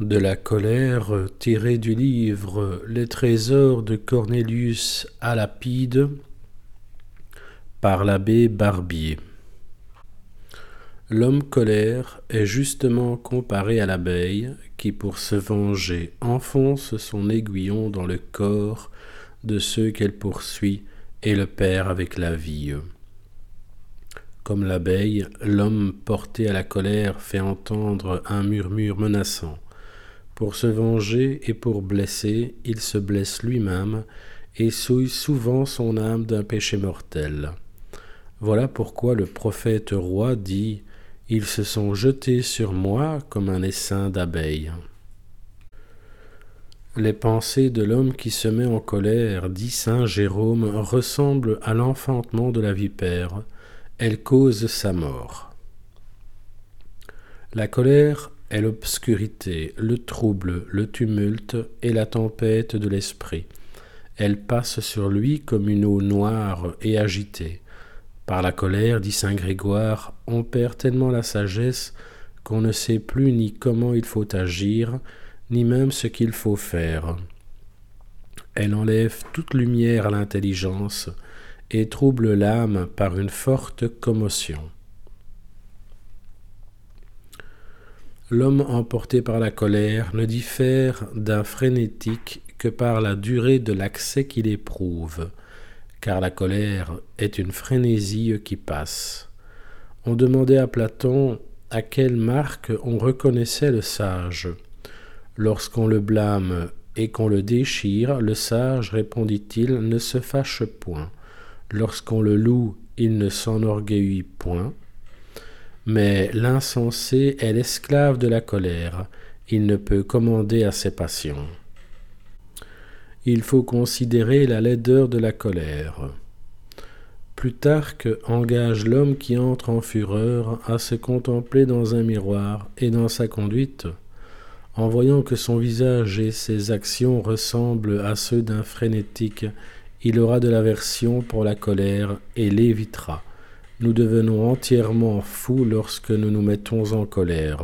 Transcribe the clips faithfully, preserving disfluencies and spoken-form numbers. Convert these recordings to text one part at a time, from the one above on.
De la colère tirée du livre Les trésors de Cornelius à Lapide par l'abbé Barbier. L'homme colère est justement comparé à l'abeille qui, pour se venger, enfonce son aiguillon dans le corps de ceux qu'elle poursuit et le perd avec la vie. Comme l'abeille, l'homme porté à la colère fait entendre un murmure menaçant. Pour se venger et pour blesser, il se blesse lui-même et souille souvent son âme d'un péché mortel. Voilà pourquoi le prophète roi dit « Ils se sont jetés sur moi comme un essaim d'abeilles ». Les pensées de l'homme qui se met en colère, dit saint Jérôme, ressemblent à l'enfantement de la vipère. Elles causent sa mort. La colère est l'obscurité, le trouble, le tumulte et la tempête de l'esprit. Elle passe sur lui comme une eau noire et agitée. Par la colère, dit saint Grégoire, on perd tellement la sagesse qu'on ne sait plus ni comment il faut agir, ni même ce qu'il faut faire. Elle enlève toute lumière à l'intelligence et trouble l'âme par une forte commotion. L'homme emporté par la colère ne diffère d'un frénétique que par la durée de l'accès qu'il éprouve, car la colère est une frénésie qui passe. On demandait à Platon à quelle marque on reconnaissait le sage. Lorsqu'on le blâme et qu'on le déchire, le sage, répondit-il, ne se fâche point. Lorsqu'on le loue, il ne s'enorgueillit point. Mais l'insensé est l'esclave de la colère, il ne peut commander à ses passions. Il faut considérer la laideur de la colère. Plutarque engage l'homme qui entre en fureur à se contempler dans un miroir et dans sa conduite, en voyant que son visage et ses actions ressemblent à ceux d'un frénétique, il aura de l'aversion pour la colère et l'évitera. Nous devenons entièrement fous lorsque nous nous mettons en colère.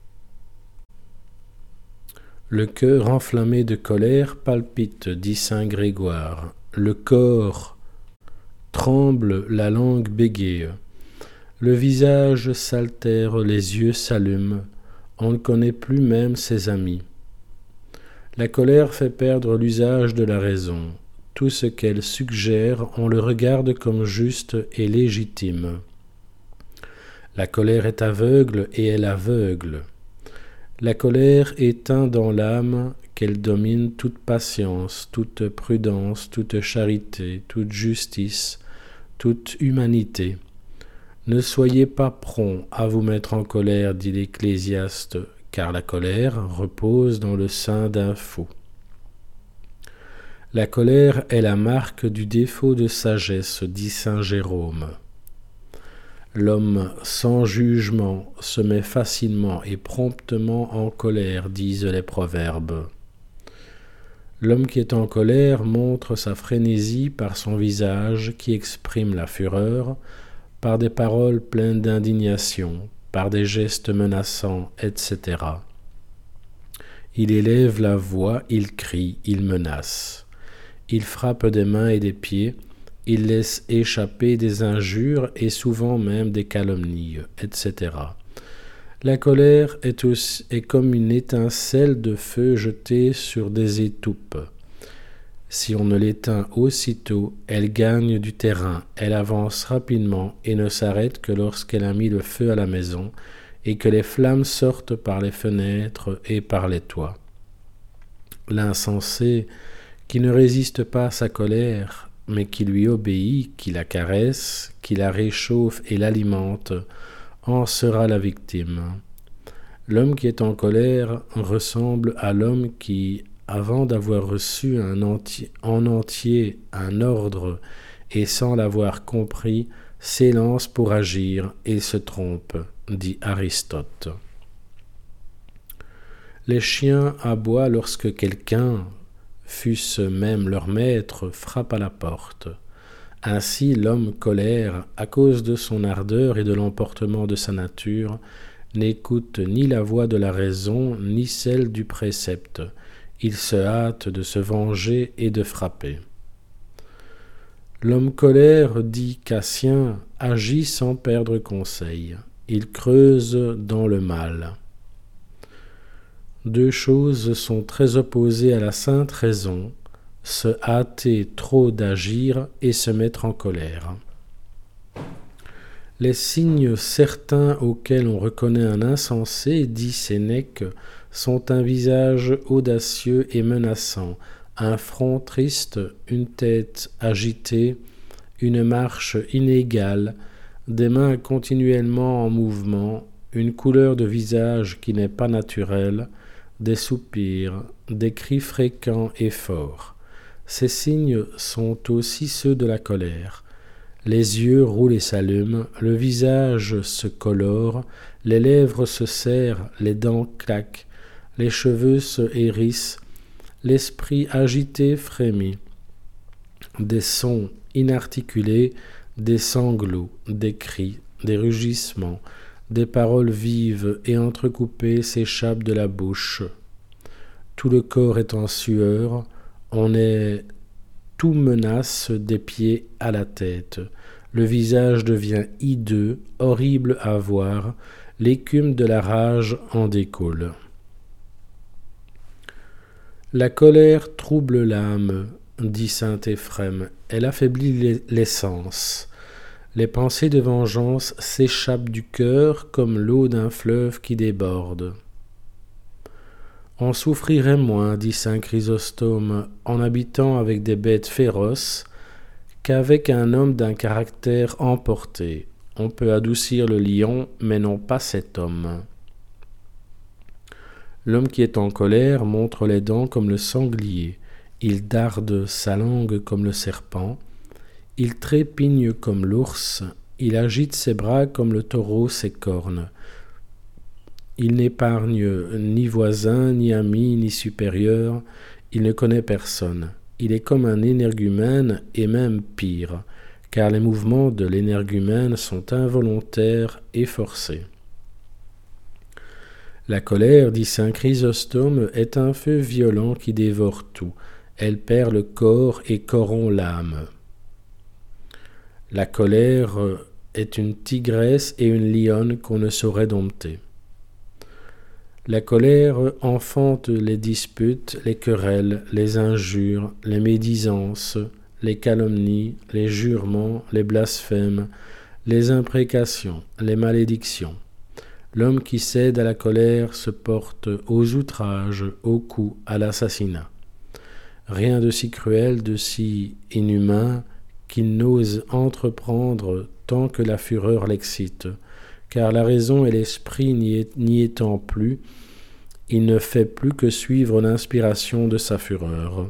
Le cœur enflammé de colère palpite, dit saint Grégoire. Le corps tremble, la langue bégaye. Le visage s'altère, les yeux s'allument. On ne connaît plus même ses amis. La colère fait perdre l'usage de la raison. Tout ce qu'elle suggère, on le regarde comme juste et légitime. La colère est aveugle et elle aveugle. La colère éteint dans l'âme qu'elle domine toute patience, toute prudence, toute charité, toute justice, toute humanité. Ne soyez pas prompt à vous mettre en colère, dit l'Ecclésiaste, car la colère repose dans le sein d'un fou. La colère est la marque du défaut de sagesse, dit saint Jérôme. L'homme sans jugement se met facilement et promptement en colère, disent les proverbes. L'homme qui est en colère montre sa frénésie par son visage qui exprime la fureur, par des paroles pleines d'indignation, par des gestes menaçants, et cetera. Il élève la voix, il crie, il menace. Il frappe des mains et des pieds, il laisse échapper des injures et souvent même des calomnies, et cetera. La colère est, aussi, est comme une étincelle de feu jetée sur des étoupes. Si on ne l'éteint aussitôt, elle gagne du terrain, elle avance rapidement et ne s'arrête que lorsqu'elle a mis le feu à la maison et que les flammes sortent par les fenêtres et par les toits. L'insensé, qui ne résiste pas à sa colère, mais qui lui obéit, qui la caresse, qui la réchauffe et l'alimente, en sera la victime. L'homme qui est en colère ressemble à l'homme qui, avant d'avoir reçu un entier, en entier un ordre et sans l'avoir compris, s'élance pour agir et se trompe, dit Aristote. Les chiens aboient lorsque quelqu'un, fût-ce même leur maître, frappe à la porte. Ainsi l'homme colère, à cause de son ardeur et de l'emportement de sa nature, n'écoute ni la voix de la raison, ni celle du précepte. Il se hâte de se venger et de frapper. L'homme colère, dit Cassien, agit sans perdre conseil. Il creuse dans le mal. Deux choses sont très opposées à la sainte raison, se hâter trop d'agir et se mettre en colère. Les signes certains auxquels on reconnaît un insensé, dit Sénèque, sont un visage audacieux et menaçant, un front triste, une tête agitée, une marche inégale, des mains continuellement en mouvement, une couleur de visage qui n'est pas naturelle, des soupirs, des cris fréquents et forts. Ces signes sont aussi ceux de la colère. Les yeux roulent et s'allument, le visage se colore, les lèvres se serrent, les dents claquent, les cheveux se hérissent, l'esprit agité frémit. Des sons inarticulés, des sanglots, des cris, des rugissements, des paroles vives et entrecoupées s'échappent de la bouche. Tout le corps est en sueur, on est tout menace des pieds à la tête. Le visage devient hideux, horrible à voir, l'écume de la rage en découle. La colère trouble l'âme, dit saint Éphrem, elle affaiblit les sens. Les pensées de vengeance s'échappent du cœur comme l'eau d'un fleuve qui déborde. On souffrirait moins, dit saint Chrysostome, en habitant avec des bêtes féroces qu'avec un homme d'un caractère emporté. On peut adoucir le lion, mais non pas cet homme. L'homme qui est en colère montre les dents comme le sanglier. Il darde sa langue comme le serpent. Il trépigne comme l'ours. Il agite ses bras comme le taureau ses cornes. Il n'épargne ni voisin, ni ami, ni supérieur. Il ne connaît personne. Il est comme un énergumène et même pire, car les mouvements de l'énergumène sont involontaires et forcés. La colère, dit saint Chrysostome, est un feu violent qui dévore tout. Elle perd le corps et corrompt l'âme. La colère est une tigresse et une lionne qu'on ne saurait dompter. La colère enfante les disputes, les querelles, les injures, les médisances, les calomnies, les jurements, les blasphèmes, les imprécations, les malédictions. L'homme qui cède à la colère se porte aux outrages, aux coups, à l'assassinat. Rien de si cruel, de si inhumain, qu'il n'ose entreprendre tant que la fureur l'excite, car la raison et l'esprit n'y étant plus, il ne fait plus que suivre l'inspiration de sa fureur.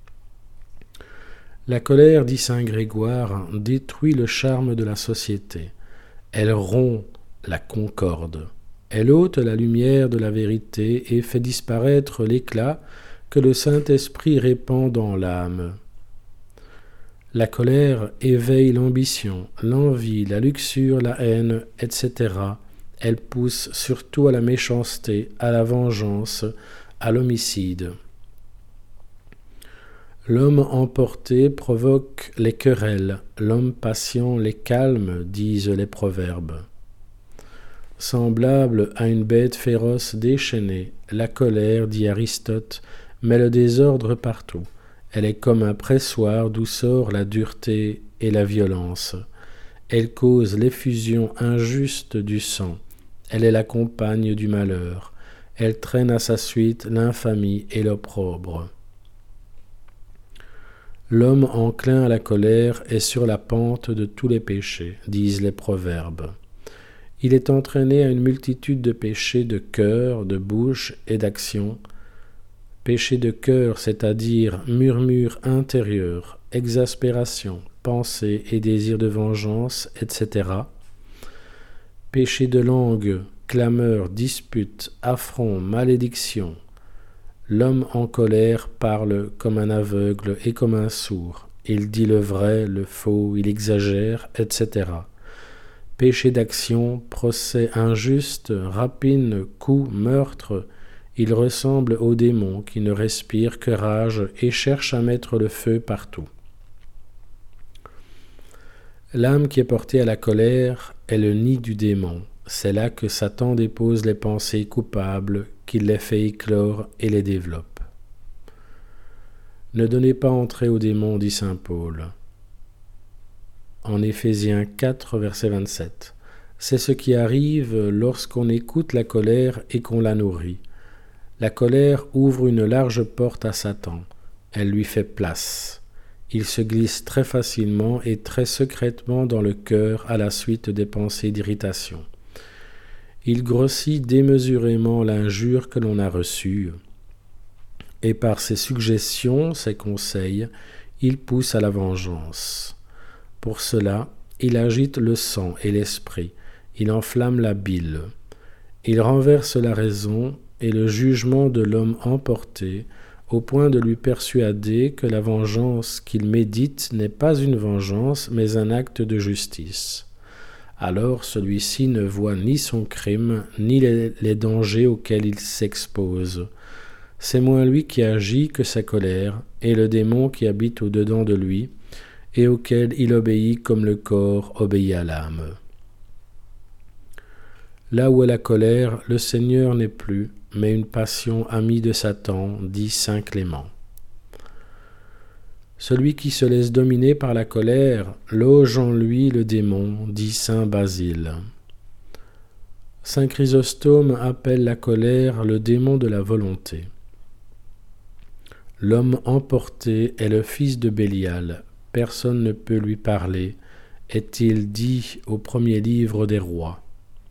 La colère, dit saint Grégoire, détruit le charme de la société. Elle rompt la concorde. Elle ôte la lumière de la vérité et fait disparaître l'éclat que le Saint-Esprit répand dans l'âme. La colère éveille l'ambition, l'envie, la luxure, la haine, et cetera. Elle pousse surtout à la méchanceté, à la vengeance, à l'homicide. L'homme emporté provoque les querelles, l'homme patient les calme, disent les proverbes. Semblable à une bête féroce déchaînée, la colère, dit Aristote, met le désordre partout. Elle est comme un pressoir d'où sort la dureté et la violence. Elle cause l'effusion injuste du sang. Elle est la compagne du malheur. Elle traîne à sa suite l'infamie et l'opprobre. L'homme enclin à la colère est sur la pente de tous les péchés, disent les proverbes. Il est entraîné à une multitude de péchés de cœur, de bouche et d'action. Péché de cœur, c'est-à-dire murmure intérieur, exaspération, pensée et désir de vengeance, et cetera. Péché de langue, clameur, dispute, affront, malédiction. L'homme en colère parle comme un aveugle et comme un sourd. Il dit le vrai, le faux, il exagère, et cetera. Péché d'action, procès injuste, rapine, coup, meurtre, il ressemble au démon qui ne respire que rage et cherche à mettre le feu partout. L'âme qui est portée à la colère est le nid du démon. C'est là que Satan dépose les pensées coupables, qu'il les fait éclore et les développe. Ne donnez pas entrée au démon, dit saint Paul. En Éphésiens quatre, verset vingt-sept. C'est ce qui arrive lorsqu'on écoute la colère et qu'on la nourrit. La colère ouvre une large porte à Satan. Elle lui fait place. Il se glisse très facilement et très secrètement dans le cœur à la suite des pensées d'irritation. Il grossit démesurément l'injure que l'on a reçue, et par ses suggestions, ses conseils, il pousse à la vengeance. Pour cela, il agite le sang et l'esprit, il enflamme la bile, il renverse la raison et le jugement de l'homme emporté, au point de lui persuader que la vengeance qu'il médite n'est pas une vengeance, mais un acte de justice. Alors celui-ci ne voit ni son crime, ni les, les dangers auxquels il s'expose. C'est moins lui qui agit que sa colère, et le démon qui habite au-dedans de lui, et auquel il obéit comme le corps obéit à l'âme. Là où est la colère, le Seigneur n'est plus, mais une passion amie de Satan, dit saint Clément. Celui qui se laisse dominer par la colère loge en lui le démon, dit saint Basile. Saint Chrysostome appelle la colère le démon de la volonté. L'homme emporté est le fils de Bélial, personne ne peut lui parler, est-il dit au premier livre des rois.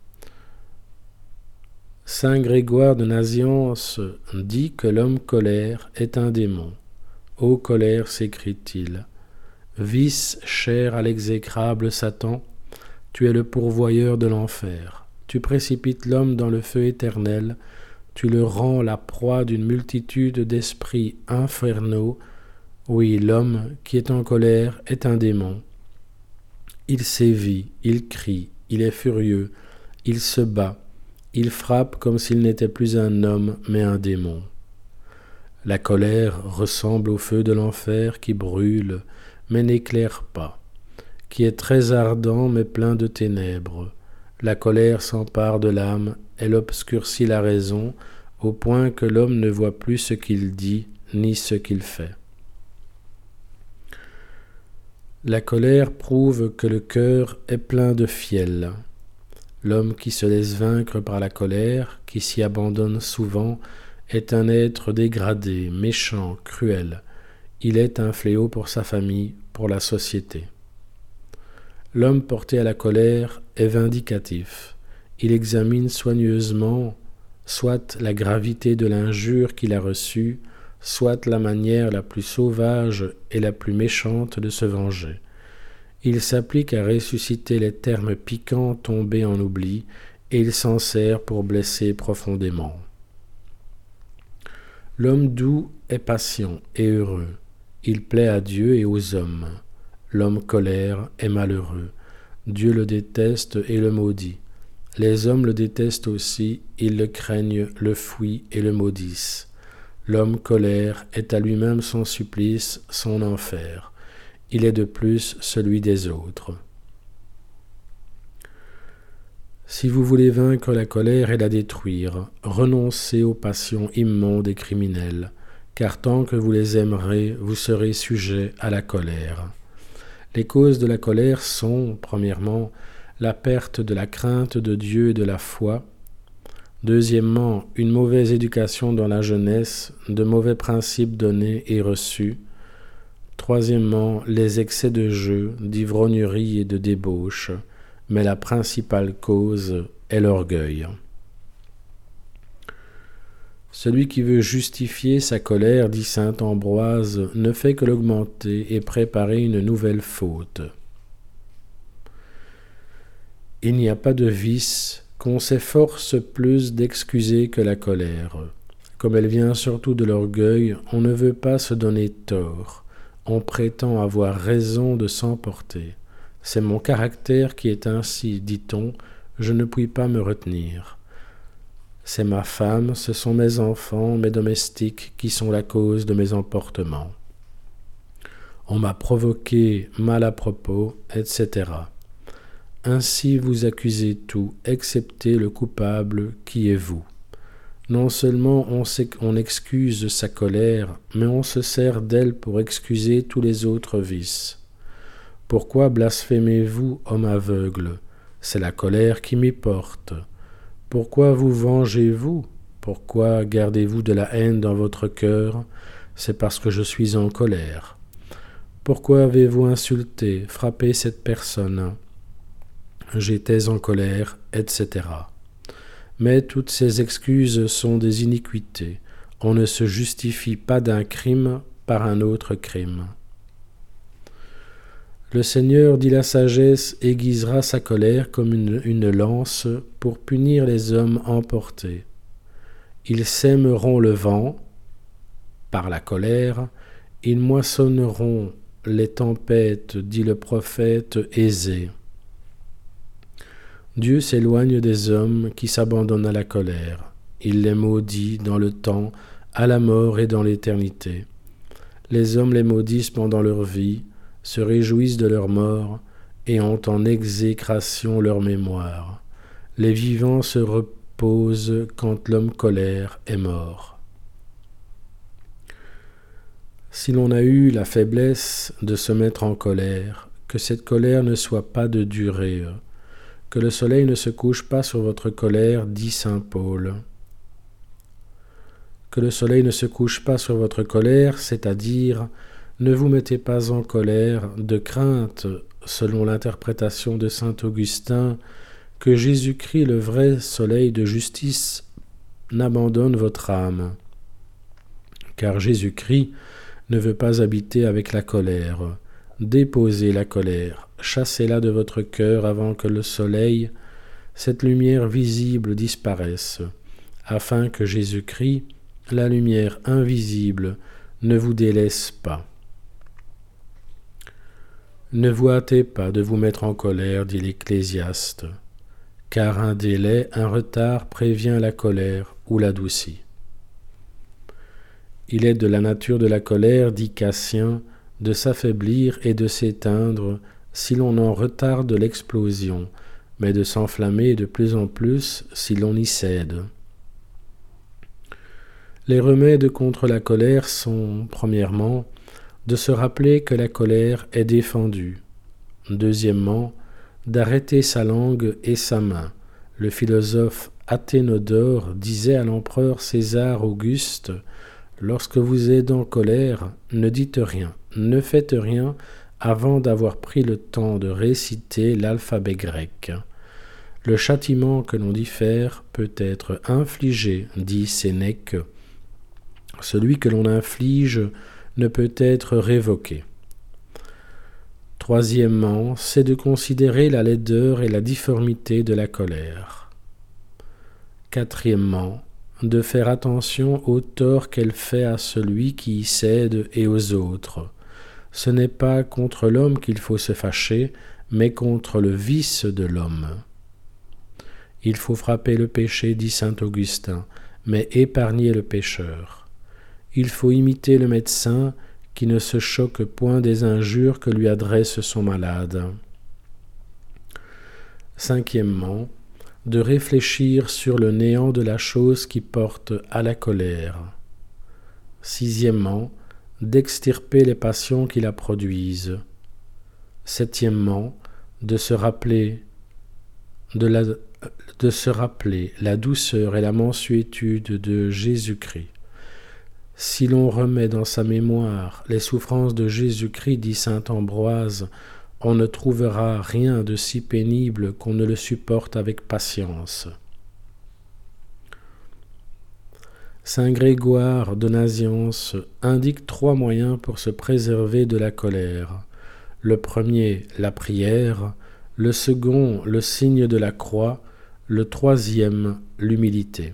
Saint Grégoire de Naziance dit que l'homme colère est un démon. Ô colère, s'écrie-t-il, vice cher à l'exécrable Satan, tu es le pourvoyeur de l'enfer. Tu précipites l'homme dans le feu éternel, tu le rends la proie d'une multitude d'esprits infernaux. Oui, l'homme qui est en colère est un démon. Il sévit, il crie, il est furieux, il se bat. Il frappe comme s'il n'était plus un homme, mais un démon. La colère ressemble au feu de l'enfer qui brûle, mais n'éclaire pas, qui est très ardent, mais plein de ténèbres. La colère s'empare de l'âme, elle obscurcit la raison, au point que l'homme ne voit plus ce qu'il dit, ni ce qu'il fait. La colère prouve que le cœur est plein de fiel. L'homme qui se laisse vaincre par la colère, qui s'y abandonne souvent, est un être dégradé, méchant, cruel. Il est un fléau pour sa famille, pour la société. L'homme porté à la colère est vindicatif. Il examine soigneusement soit la gravité de l'injure qu'il a reçue, soit la manière la plus sauvage et la plus méchante de se venger. Il s'applique à ressusciter les termes piquants tombés en oubli, et il s'en sert pour blesser profondément. L'homme doux est patient et heureux. Il plaît à Dieu et aux hommes. L'homme colère est malheureux. Dieu le déteste et le maudit. Les hommes le détestent aussi, ils le craignent, le fuient et le maudissent. L'homme colère est à lui-même son supplice, son enfer. Il est de plus celui des autres. Si vous voulez vaincre la colère et la détruire, renoncez aux passions immondes et criminelles, car tant que vous les aimerez, vous serez sujet à la colère. Les causes de la colère sont, premièrement, la perte de la crainte de Dieu et de la foi, deuxièmement, une mauvaise éducation dans la jeunesse, de mauvais principes donnés et reçus, troisièmement, les excès de jeu, d'ivrognerie et de débauche, mais la principale cause est l'orgueil. Celui qui veut justifier sa colère, dit saint Ambroise, ne fait que l'augmenter et préparer une nouvelle faute. Il n'y a pas de vice qu'on s'efforce plus d'excuser que la colère. Comme elle vient surtout de l'orgueil, on ne veut pas se donner tort. On prétend avoir raison de s'emporter. C'est mon caractère qui est ainsi, dit-on, je ne puis pas me retenir. C'est ma femme, ce sont mes enfants, mes domestiques qui sont la cause de mes emportements. On m'a provoqué mal à propos, et cetera. Ainsi vous accusez tout, excepté le coupable qui est vous. Non seulement on, on excuse sa colère, mais on se sert d'elle pour excuser tous les autres vices. Pourquoi blasphémez-vous, homme aveugle? C'est la colère qui m'y porte. Pourquoi vous vengez-vous? Pourquoi gardez-vous de la haine dans votre cœur? C'est parce que je suis en colère. Pourquoi avez-vous insulté, frappé cette personne? J'étais en colère, et cetera. Mais toutes ces excuses sont des iniquités. On ne se justifie pas d'un crime par un autre crime. Le Seigneur, dit la sagesse, aiguisera sa colère comme une, une lance pour punir les hommes emportés. Ils sèmeront le vent par la colère, ils moissonneront les tempêtes, dit le prophète Ésée. Dieu s'éloigne des hommes qui s'abandonnent à la colère. Il les maudit dans le temps, à la mort et dans l'éternité. Les hommes les maudissent pendant leur vie, se réjouissent de leur mort et ont en exécration leur mémoire. Les vivants se reposent quand l'homme colère est mort. Si l'on a eu la faiblesse de se mettre en colère, que cette colère ne soit pas de durée, que le soleil ne se couche pas sur votre colère, dit saint Paul. Que le soleil ne se couche pas sur votre colère, c'est-à-dire ne vous mettez pas en colère de crainte, selon l'interprétation de saint Augustin, que Jésus-Christ, le vrai soleil de justice, n'abandonne votre âme. Car Jésus-Christ ne veut pas habiter avec la colère. Déposez la colère, chassez-la de votre cœur avant que le soleil, cette lumière visible, disparaisse, afin que Jésus-Christ, la lumière invisible, ne vous délaisse pas. Ne vous hâtez pas de vous mettre en colère, dit l'Ecclésiaste, car un délai, un retard prévient la colère ou l'adoucit. Il est de la nature de la colère, dit Cassien, de s'affaiblir et de s'éteindre si l'on en retarde l'explosion, mais de s'enflammer de plus en plus si l'on y cède. Les remèdes contre la colère sont, premièrement, de se rappeler que la colère est défendue. Deuxièmement, d'arrêter sa langue et sa main. Le philosophe Athénodore disait à l'empereur César Auguste « Lorsque vous êtes en colère, ne dites rien, ne faites rien avant d'avoir pris le temps de réciter l'alphabet grec. Le châtiment que l'on dit faire peut être infligé, dit Sénèque. Celui que l'on inflige ne peut être révoqué. Troisièmement, c'est de considérer la laideur et la difformité de la colère. Quatrièmement, de faire attention au tort qu'elle fait à celui qui y cède et aux autres. Ce n'est pas contre l'homme qu'il faut se fâcher, mais contre le vice de l'homme. Il faut frapper le péché, dit saint Augustin, mais épargner le pécheur. Il faut imiter le médecin qui ne se choque point des injures que lui adresse son malade. Cinquièmement, de réfléchir sur le néant de la chose qui porte à la colère. Sixièmement, d'extirper les passions qui la produisent. Septièmement, de se rappeler de la, de se rappeler la douceur et la mansuétude de Jésus-Christ. Si l'on remet dans sa mémoire les souffrances de Jésus-Christ, dit saint Ambroise, on ne trouvera rien de si pénible qu'on ne le supporte avec patience. Saint Grégoire de Nazianze indique trois moyens pour se préserver de la colère. Le premier, la prière, le second, le signe de la croix, le troisième, l'humilité.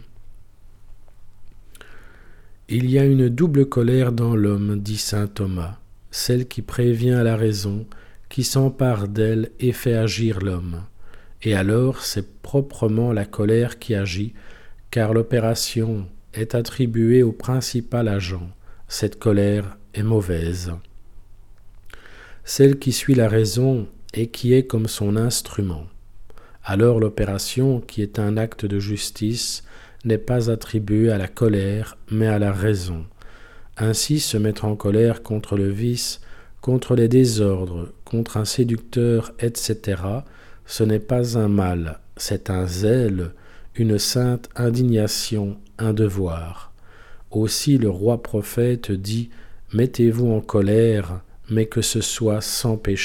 Il y a une double colère dans l'homme, dit saint Thomas, celle qui prévient la raison, qui s'empare d'elle et fait agir l'homme. Et alors c'est proprement la colère qui agit, car l'opération est attribuée au principal agent. Cette colère est mauvaise. Celle qui suit la raison et qui est comme son instrument. Alors l'opération, qui est un acte de justice, n'est pas attribuée à la colère, mais à la raison. Ainsi, se mettre en colère contre le vice, contre les désordres, contre un séducteur, et cetera, ce n'est pas un mal, c'est un zèle, une sainte indignation, un devoir. Aussi le roi prophète dit « Mettez-vous en colère, mais que ce soit sans péché ».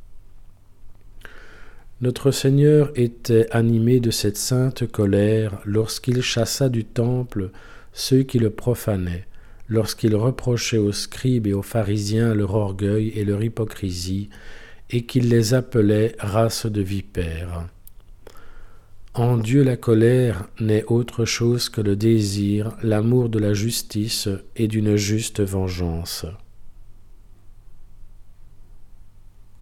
Notre Seigneur était animé de cette sainte colère lorsqu'il chassa du temple ceux qui le profanaient, lorsqu'il reprochait aux scribes et aux pharisiens leur orgueil et leur hypocrisie, et qu'il les appelait race de vipères. En Dieu la colère n'est autre chose que le désir, l'amour de la justice et d'une juste vengeance.